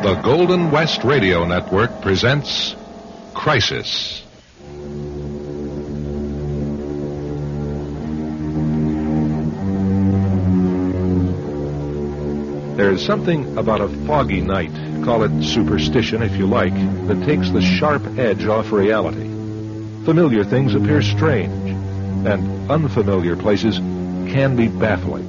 The Golden West Radio Network presents Crisis. There's something about a foggy night, call it superstition if you like, that takes the sharp edge off reality. Familiar things appear strange, and unfamiliar places can be baffling.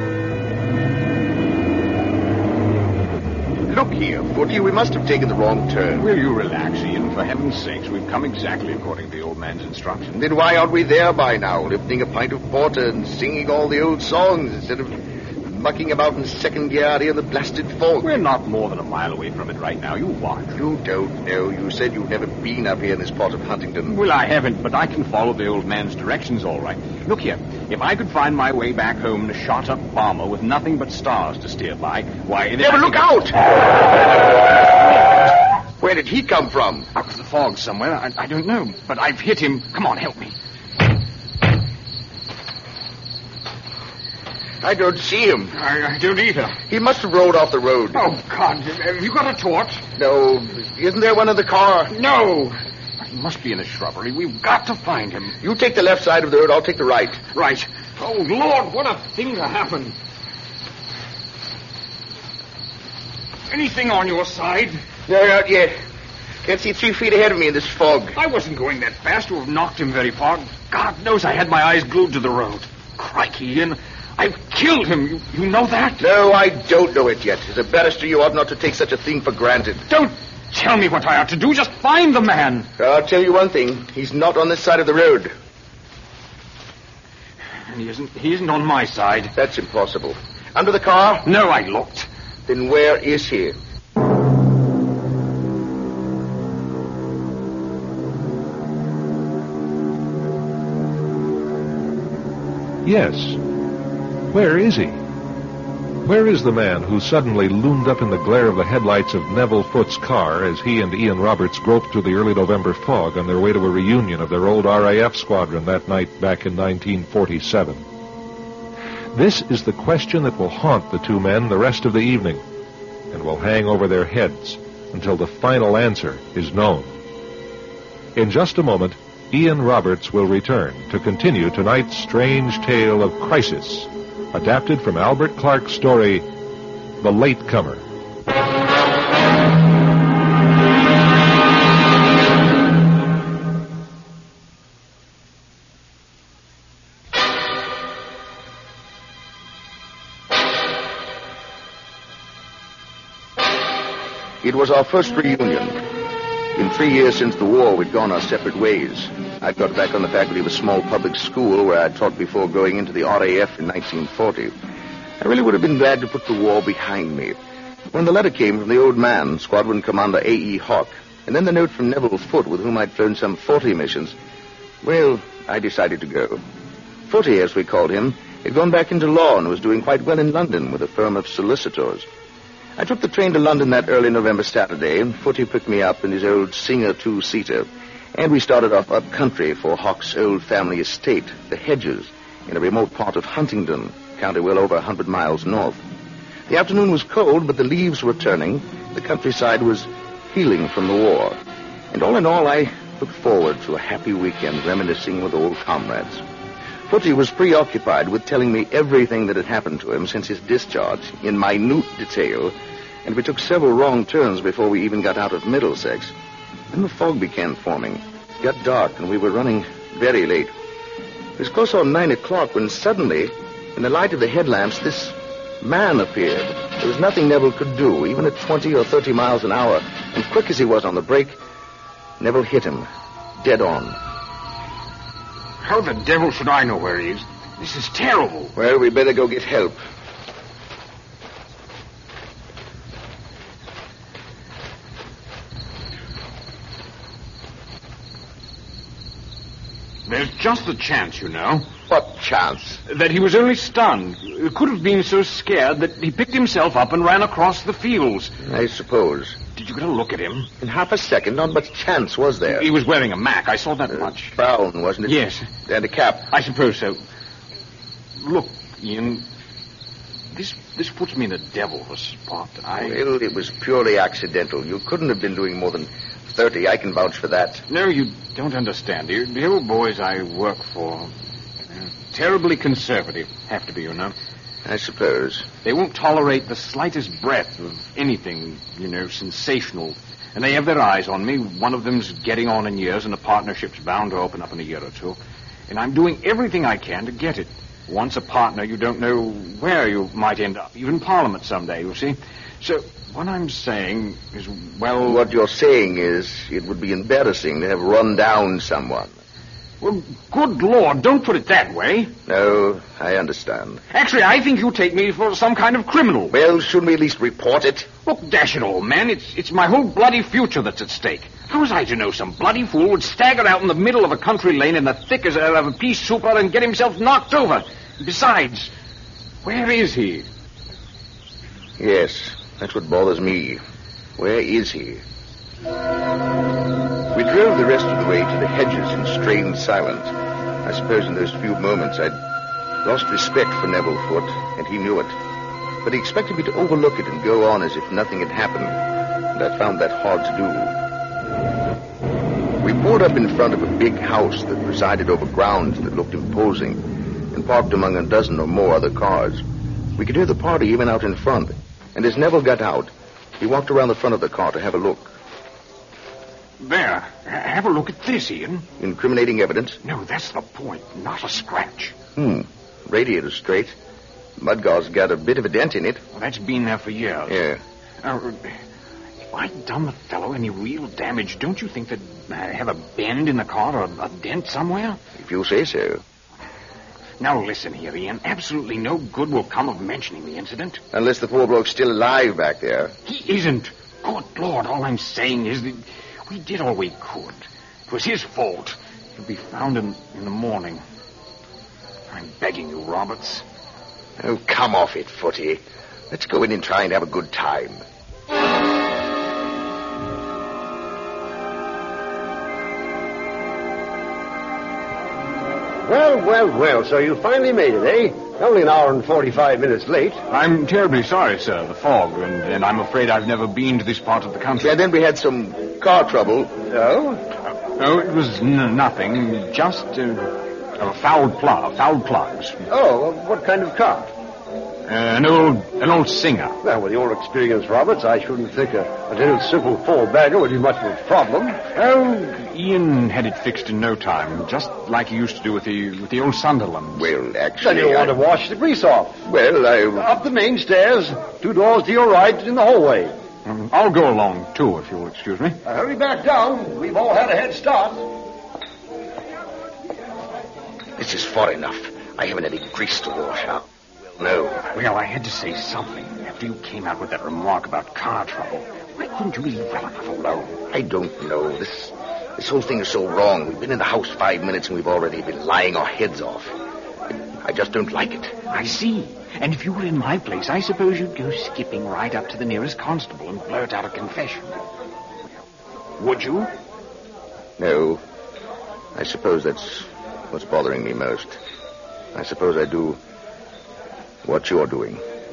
Look here, Footy, we must have taken the wrong turn. Will you relax, Ian? For heaven's sakes, we've come exactly according to the old man's instructions. Then why aren't we there by now, lifting a pint of porter and singing all the old songs instead of mucking about in second gear out here in the blasted fog? We're not more than a mile away from it right now. You what? You don't know. You said you've never been up here in this part of Huntington. Well, I haven't, but I can follow the old man's directions all right. Look here, if I could find my way back home in a shot-up bomber with nothing but stars to steer by, why... Yeah, but look out! Where did he come from? Out of the fog somewhere. I don't know, but I've hit him. Come on, help me. I don't see him. I don't either. He must have rolled off the road. Oh, God, have you got a torch? No. Isn't there one in the car? No. He must be in the shrubbery. We've got to find him. You take the left side of the road, I'll take the right. Right. Oh, Lord, what a thing to happen. Anything on your side? No, not yet. Can't see 3 feet ahead of me in this fog. I wasn't going that fast to have knocked him very far. God knows I had my eyes glued to the road. Crikey, Ian. I've killed him. You know that? No, I don't know it yet. As a barrister, you ought not to take such a thing for granted. Don't tell me what I ought to do. Just find the man. I'll tell you one thing. He's not on this side of the road. And he isn't on my side. That's impossible. Under the car? No, I looked. Then where is he? Yes. Where is he? Where is the man who suddenly loomed up in the glare of the headlights of Neville Foote's car as he and Ian Roberts groped through the early November fog on their way to a reunion of their old RAF squadron that night back in 1947? This is the question that will haunt the two men the rest of the evening and will hang over their heads until the final answer is known. In just a moment, Ian Roberts will return to continue tonight's strange tale of crisis, adapted from Albert Clark's story, The Latecomer. It was our first reunion. In 3 years since the war, we'd gone our separate ways. I'd got back on the faculty of a small public school where I'd taught before going into the RAF in 1940. I really would have been glad to put the war behind me. When the letter came from the old man, Squadron Commander A.E. Hawk, and then the note from Neville Foote, with whom I'd flown some 40 missions, well, I decided to go. Foote, as we called him, had gone back into law and was doing quite well in London with a firm of solicitors. I took the train to London that early November Saturday, and Foote picked me up in his old Singer two-seater, and we started off up country for Hawk's old family estate, the Hedges, in a remote part of Huntingdon, county well over 100 miles north. The afternoon was cold, but the leaves were turning. The countryside was healing from the war. And all in all, I looked forward to a happy weekend reminiscing with old comrades. Foote was preoccupied with telling me everything that had happened to him since his discharge in minute detail, and we took several wrong turns before we even got out of Middlesex. Then the fog began forming. It got dark, and we were running very late. It was close on 9 o'clock when suddenly, in the light of the headlamps, this man appeared. There was nothing Neville could do, even at 20 or 30 miles an hour. And quick as he was on the brake, Neville hit him, dead on. How the devil should I know where he is? This is terrible. Well, we better go get help. There's just a chance, you know. What chance? That he was only stunned. He could have been so scared that he picked himself up and ran across the fields. I suppose. Did you get a look at him? In half a second, not much chance was there. He was wearing a mac. I saw that much. Brown, wasn't it? Yes. And a cap. I suppose so. Look, Ian, This puts me in a devil's spot. Well, it was purely accidental. You couldn't have been doing more than 30. I can vouch for that. No, you don't understand. The old boys I work for, they're terribly conservative. Have to be, you know. I suppose. They won't tolerate the slightest breath of anything, sensational. And they have their eyes on me. One of them's getting on in years, and the partnership's bound to open up in a year or two. And I'm doing everything I can to get it. Once a partner, you don't know where you might end up. Even Parliament someday, you see. So what I'm saying is, well... What you're saying is it would be embarrassing to have run down someone. Well, good Lord, don't put it that way. No, I understand. Actually, I think you take me for some kind of criminal. Well, shouldn't we at least report it? Look, dash it, old man, it's my whole bloody future that's at stake. How was I to know some bloody fool would stagger out in the middle of a country lane in the thick as of a pea soup and get himself knocked over? Besides, where is he? Yes, that's what bothers me. Where is he? We drove the rest of the way to the hedges in strained silence. I suppose in those few moments I'd lost respect for Neville Foote, and he knew it. But he expected me to overlook it and go on as if nothing had happened, and I found that hard to do. We pulled up in front of a big house that presided over grounds that looked imposing, and parked among a dozen or more other cars. We could hear the party even out in front, and as Neville got out, he walked around the front of the car to have a look. There. Have a look at this, Ian. Incriminating evidence? No, that's the point. Not a scratch. Radiator's straight. Mudgau's got a bit of a dent in it. Well, that's been there for years. Yeah. If I'd done the fellow any real damage, don't you think they'd have a bend in the car or a dent somewhere? If you say so. Now listen here, Ian. Absolutely no good will come of mentioning the incident. Unless the poor bloke's still alive back there. He isn't. Good Lord, all I'm saying is that we did all we could. It was his fault. He'll be found in the morning. I'm begging you, Roberts. Oh, come off it, Footy. Let's go in and try and have a good time. Well, so you finally made it, eh? Only an hour and 45 minutes late. I'm terribly sorry, sir, the fog, and I'm afraid I've never been to this part of the country. And then we had some car trouble. Oh? No, it was nothing, just foul plugs. Oh, what kind of car? An old Singer. Well, with your experience, Roberts, I shouldn't think a little simple four-bagger would be much of a problem. Oh, Ian had it fixed in no time, just like he used to do with the old Sunderland. Well, actually... Then you'll want to wash the grease off. Well, Up the main stairs, 2 doors to your right in the hallway. I'll go along, too, if you'll excuse me. Hurry back down. We've all had a head start. This is far enough. I haven't any grease to wash out. No. Well, I had to say something after you came out with that remark about car trouble. Why couldn't you leave well enough alone? I don't know. This whole thing is so wrong. We've been in the house 5 minutes and we've already been lying our heads off. I just don't like it. I see. And if you were in my place, I suppose you'd go skipping right up to the nearest constable and blurt out a confession. Would you? No. I suppose that's what's bothering me most. I suppose I do what you're doing.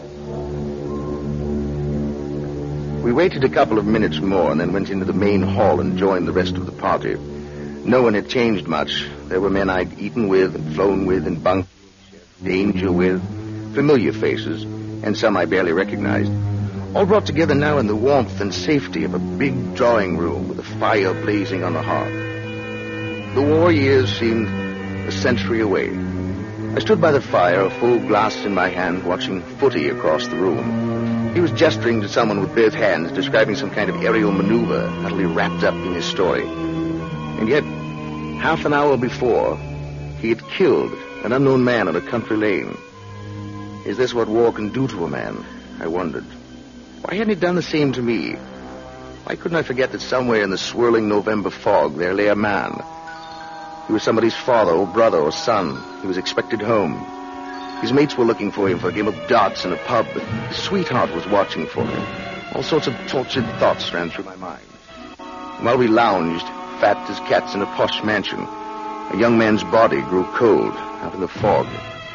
We waited a couple of minutes more and then went into the main hall and joined the rest of the party. No one had changed much. There were men I'd eaten with and flown with and bunked danger with, familiar faces, and some I barely recognized, all brought together now in the warmth and safety of a big drawing room with a fire blazing on the hearth. The war years seemed a century away. I stood by the fire, a full glass in my hand, watching Footy across the room. He was gesturing to someone with both hands, describing some kind of aerial maneuver, utterly wrapped up in his story. And yet, half an hour before, he had killed an unknown man on a country lane. Is this what war can do to a man? I wondered. Why hadn't he done the same to me? Why couldn't I forget that somewhere in the swirling November fog there lay a man? He was somebody's father or brother or son. He was expected home. His mates were looking for him for a game of darts in a pub, but his sweetheart was watching for him. All sorts of tortured thoughts ran through my mind. While we lounged, fat as cats in a posh mansion, a young man's body grew cold out in the fog.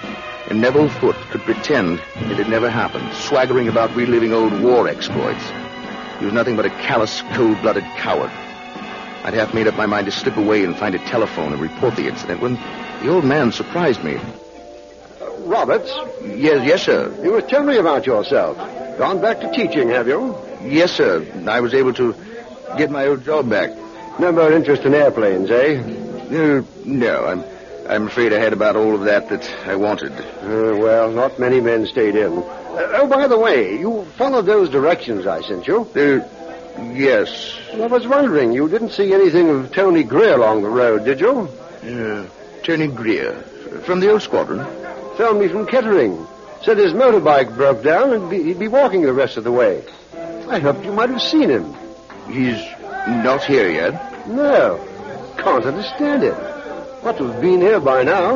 And Neville Foote could pretend it had never happened, swaggering about reliving old war exploits. He was nothing but a callous, cold-blooded coward. I'd half made up my mind to slip away and find a telephone and report the incident when the old man surprised me. Roberts? Yes, sir. You must tell me about yourself. Gone back to teaching, have you? Yes, sir. I was able to get my old job back. No more interest in airplanes, eh? No, I'm afraid I had about all of that I wanted. Well, not many men stayed in. By the way, you followed those directions I sent you? Yes. I was wondering, you didn't see anything of Tony Greer along the road, did you? Tony Greer. From the old squadron? Phoned me from Kettering. Said his motorbike broke down and he'd be walking the rest of the way. I hoped you might have seen him. He's not here yet? No. Can't understand it. Ought to have been here by now.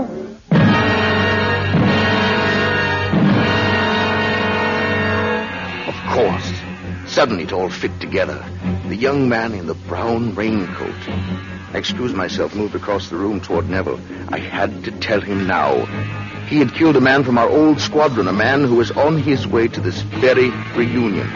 Of course. Suddenly it all fit together. The young man in the brown raincoat. I excused myself, moved across the room toward Neville. I had to tell him now. He had killed a man from our old squadron, a man who was on his way to this very reunion.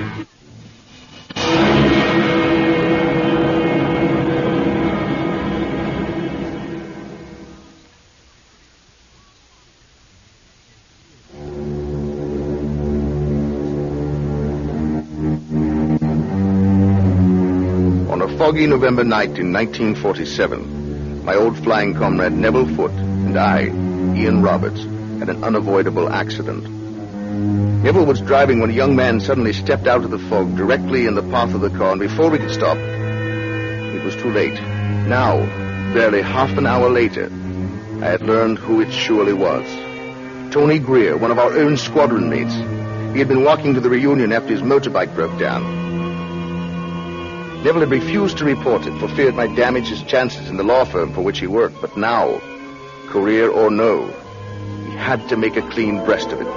On a foggy November night in 1947, my old flying comrade Neville Foote and I, Ian Roberts, had an unavoidable accident. Neville was driving when a young man suddenly stepped out of the fog directly in the path of the car, and before we could stop, it was too late. Now, barely half an hour later, I had learned who it surely was. Tony Greer, one of our own squadron mates. He had been walking to the reunion after his motorbike broke down. Neville had refused to report it for fear it might damage his chances in the law firm for which he worked. But now, career or no, he had to make a clean breast of it.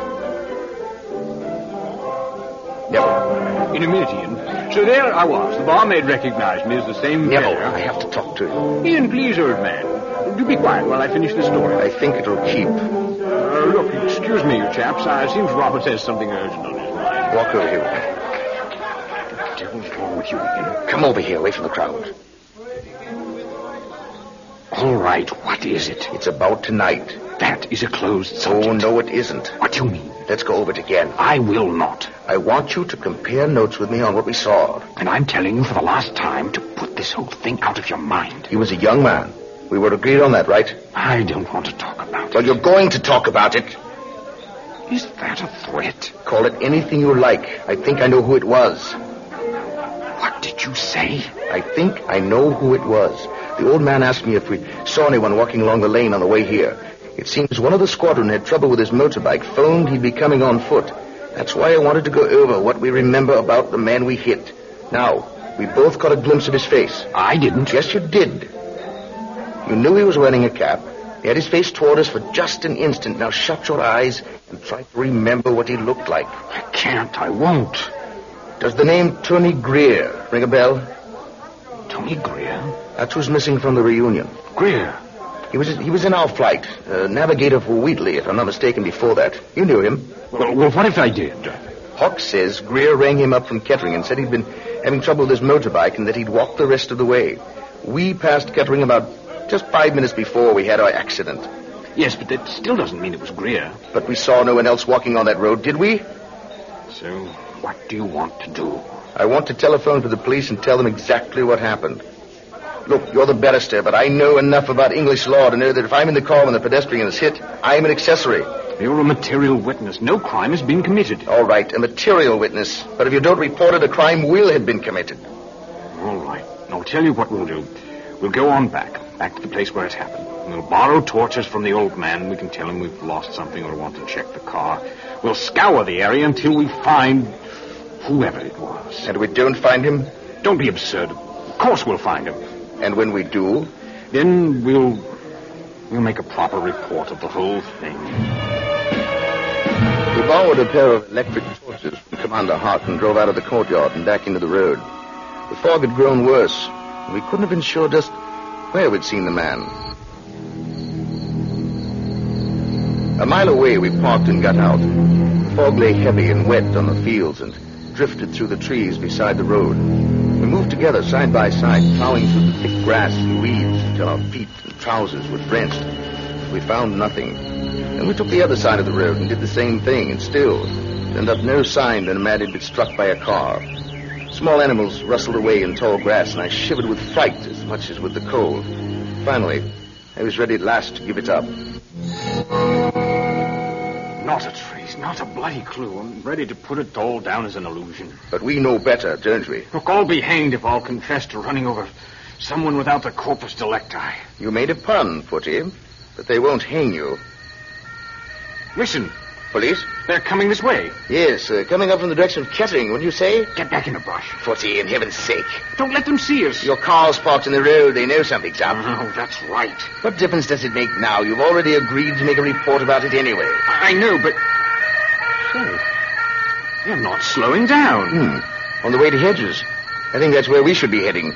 Neville. In a minute, Ian. So there I was. The barmaid recognized me as the same Neville, player. I have to talk to you. Ian, please, old man. Do be quiet while I finish the story. I think it'll keep. Look, excuse me, you chaps. It seems Roberts has something urgent on his mind. Walk over here. What the devil's wrong with you, Ian? Come over here, away from the crowd. All right, what is it? It's about tonight. That is a closed subject. Oh, no, it isn't. What do you mean? Let's go over it again. I will not. I want you to compare notes with me on what we saw. And I'm telling you for the last time to put this whole thing out of your mind. He was a young man. We were agreed on that, right? I don't want to talk about it. Well, you're going to talk about it. Is that a threat? Call it anything you like. I think I know who it was. What did you say? I think I know who it was. The old man asked me if we saw anyone walking along the lane on the way here. It seems one of the squadron had trouble with his motorbike, phoned he'd be coming on foot. That's why I wanted to go over what we remember about the man we hit. Now, we both caught a glimpse of his face. I didn't. Yes, you did. You knew he was wearing a cap. He had his face toward us for just an instant. Now shut your eyes and try to remember what he looked like. I can't. I won't. Does the name Tony Greer ring a bell? Tony Greer? That's who's missing from the reunion. Greer? He was in our flight. Navigator for Wheatley, if I'm not mistaken, before that. You knew him. Well, what if I did? Hawk says Greer rang him up from Kettering and said he'd been having trouble with his motorbike and that he'd walk the rest of the way. We passed Kettering about just 5 minutes before we had our accident. Yes, but that still doesn't mean it was Greer. But we saw no one else walking on that road, did we? So, what do you want to do? I want to telephone to the police and tell them exactly what happened. Look, you're the barrister, but I know enough about English law to know that if I'm in the car when the pedestrian is hit, I'm an accessory. You're a material witness. No crime has been committed. All right, a material witness. But if you don't report it, a crime will have been committed. All right. I'll tell you what we'll do. We'll go on back to the place where it happened. We'll borrow torches from the old man. We can tell him we've lost something or want to check the car. We'll scour the area until we find whoever it was. And we don't find him? Don't be absurd. Of course we'll find him. And when we do? Then we'll make a proper report of the whole thing. We borrowed a pair of electric torches from Commander Hart and drove out of the courtyard and back into the road. The fog had grown worse, and we couldn't have been sure just where we'd seen the man. A mile away, we parked and got out. The fog lay heavy and wet on the fields and drifted through the trees beside the road. We moved together side by side, plowing through the thick grass and weeds until our feet and trousers were drenched. We found nothing. Then we took the other side of the road and did the same thing, and still turned up no sign that a man had been struck by a car. Small animals rustled away in tall grass, and I shivered with fright as much as with the cold. Finally, I was ready at last to give it up. Not a trace, not a bloody clue. I'm ready to put it all down as an illusion. But we know better, don't we? Look, I'll be hanged if I'll confess to running over someone without the corpus delicti. You made a pun, Footy, but they won't hang you. Listen, Police? they're coming this way. Yes, coming up from the direction of Kettering, wouldn't you say? Get back in the brush. Footy, in heaven's sake. Don't let them see us. Your car's parked in the road. They know something's up. Oh, that's right. What difference does it make now? You've already agreed to make a report about it anyway. I know, but... Say, they're not slowing down. On the way to Hedges. I think that's where we should be heading.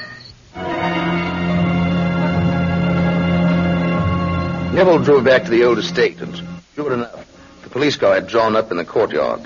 Neville drove back to the old estate, and sure enough, the police car had drawn up in the courtyard.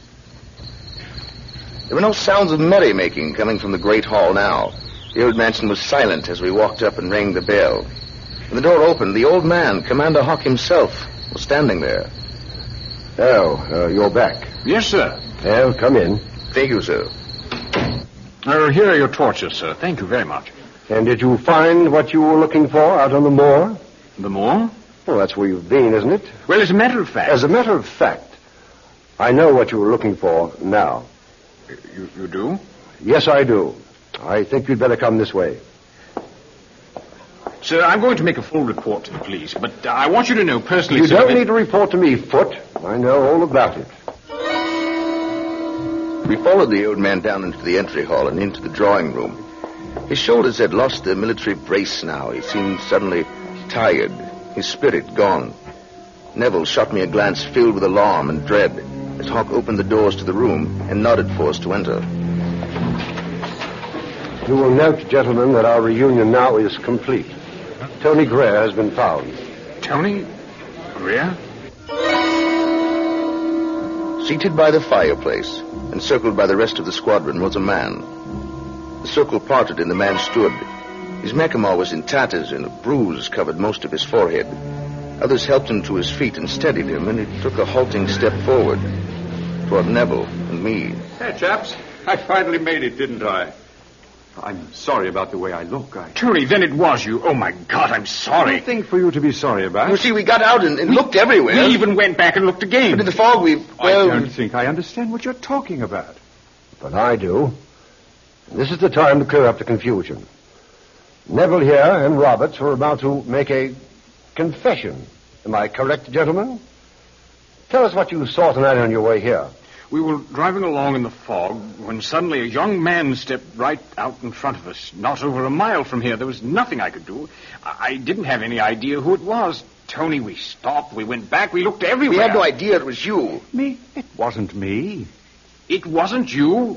There were no sounds of merrymaking coming from the great hall now. The old mansion was silent as we walked up and rang the bell. When the door opened, the old man, Commander Hawk himself, was standing there. Oh, you're back. Yes, sir. Well, come in. Thank you, sir. Here are your torches, sir. Thank you very much. And did you find what you were looking for out on the moor? The moor? Well, that's where you've been, isn't it? Well, as a matter of fact... As a matter of fact, I know what you were looking for now. You do? Yes, I do. I think you'd better come this way. Sir, I'm going to make a full report to the police, but I want you to know personally... You sir, don't need to report to me, Foot. I know all about it. We followed the old man down into the entry hall and into the drawing room. His shoulders had lost their military brace now. He seemed suddenly tired, his spirit gone. Neville shot me a glance filled with alarm and dread as Hawk opened the doors to the room and nodded for us to enter. You will note, gentlemen, that our reunion now is complete. Tony Greer has been found. Tony Greer? Seated by the fireplace, encircled by the rest of the squadron, was a man. The circle parted and the man stood. His mackinaw was in tatters and a bruise covered most of his forehead. Others helped him to his feet and steadied him, and he took a halting step forward toward Neville and me. Hey, chaps. I finally made it, didn't I? I'm sorry about the way I look. Tony, then it was you. Oh, my God, I'm sorry. Nothing for you to be sorry about. You see, we got out and looked everywhere. We even went back and looked again. But in the fog, I don't think I understand what you're talking about. But I do. This is the time to clear up the confusion. Neville here and Roberts were about to make a confession. Am I correct, gentlemen? Tell us what you saw tonight on your way here. We were driving along in the fog when suddenly a young man stepped right out in front of us, not over a mile from here. There was nothing I could do. I didn't have any idea who it was. Tony, we stopped, we went back, we looked everywhere. We had no idea it was you. Me? It wasn't me. It wasn't you?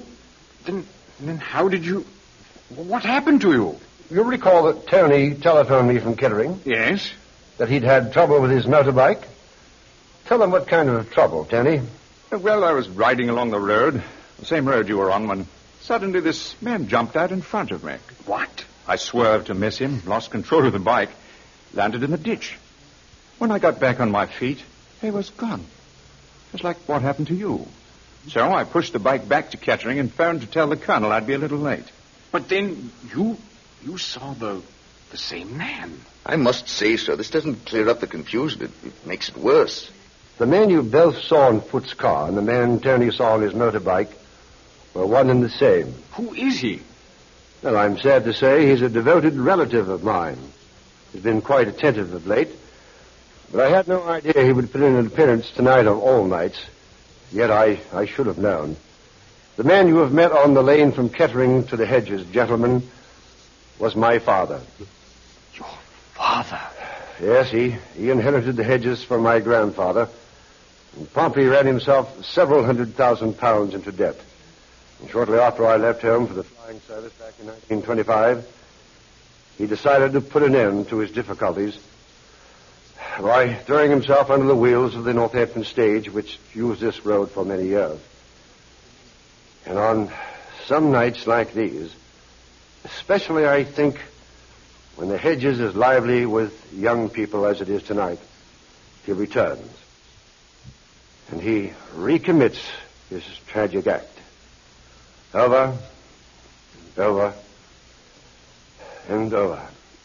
Then how did you... What happened to you? You recall that Tony telephoned me from Kettering? Yes. That he'd had trouble with his motorbike? Tell them what kind of trouble, Tony. Well, I was riding along the road, the same road you were on, when suddenly this man jumped out in front of me. What? I swerved to miss him, lost control of the bike, landed in the ditch. When I got back on my feet, he was gone. Just like what happened to you. So I pushed the bike back to Kettering and phoned to tell the colonel I'd be a little late. But then you saw the same man. I must say, sir, this doesn't clear up the confusion. It makes it worse. The man you both saw in Foot's car and the man Tony saw on his motorbike were one and the same. Who is he? Well, I'm sad to say he's a devoted relative of mine. He's been quite attentive of late. But I had no idea he would put in an appearance tonight of all nights. Yet I should have known. The man you have met on the lane from Kettering to the Hedges, gentlemen, was my father. Your father? Yes, he inherited the Hedges from my grandfather and promptly ran himself several £100,000 into debt. And shortly after I left home for the flying service back in 1925, he decided to put an end to his difficulties by throwing himself under the wheels of the Northampton stage, which used this road for many years. And on some nights like these, especially, I think, when the hedge is as lively with young people as it is tonight, he returns. And he recommits his tragic act. Over, and over, and over.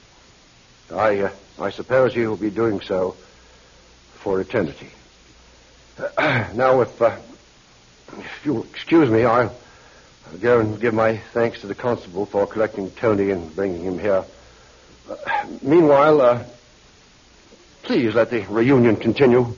I suppose he will be doing so for eternity. Now, if you'll excuse me, I'll go and give my thanks to the constable for collecting Tony and bringing him here. Meanwhile, please let the reunion continue.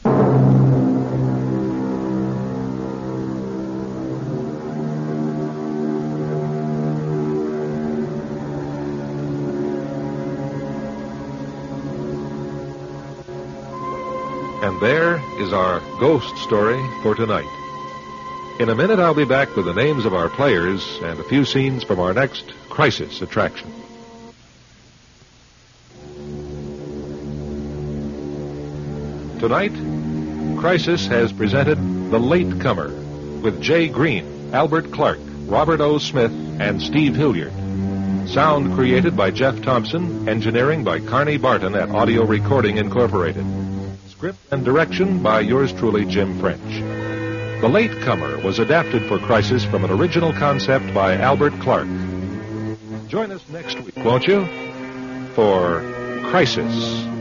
And there is our ghost story for tonight. In a minute, I'll be back with the names of our players and a few scenes from our next crisis attraction. Tonight, Crisis has presented The Late Comer with Jay Green, Albert Clark, Robert O. Smith, and Steve Hilliard. Sound created by Jeff Thompson, engineering by Carney Barton at Audio Recording Incorporated. Script and direction by yours truly, Jim French. The Late Comer was adapted for Crisis from an original concept by Albert Clark. Join us next week, won't you, for Crisis.